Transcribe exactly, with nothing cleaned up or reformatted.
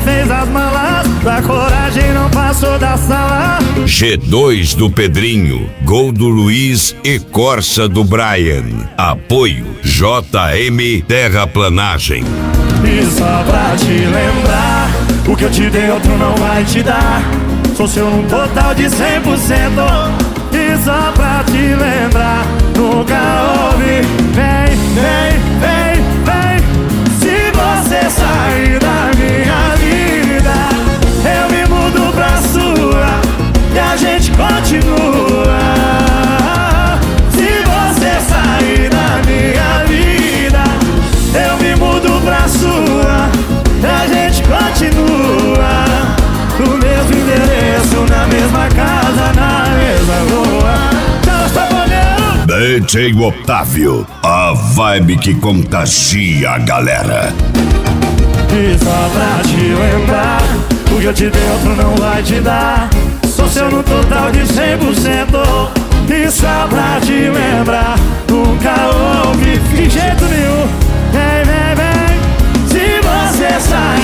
fez as malas, da coragem não passou da sala. G dois do Pedrinho, Gol do Luiz e Corsa do Brian. Apoio J M Terraplanagem. E só pra te lembrar, o que eu te dei outro não vai te dar. Sou seu num total de cem por cento. E só pra te lembrar, nunca houve. Vem, vem, vem, vem. Se você sair da minha vida, eu me mudo pra sua e a gente continua. Se você sair da minha vida, eu me mudo pra sua e a gente continua. No mesmo endereço, na mesma casa, na mesma rua. Tchau, Saboneiro! D J Otávio, a vibe que contagia a galera. E só pra te lembrar, o que eu te dei outro não vai te dar. Sou seu no total de cem por cento. E só pra te lembrar, nunca houve de jeito nenhum. Vem, vem, vem. Se você sair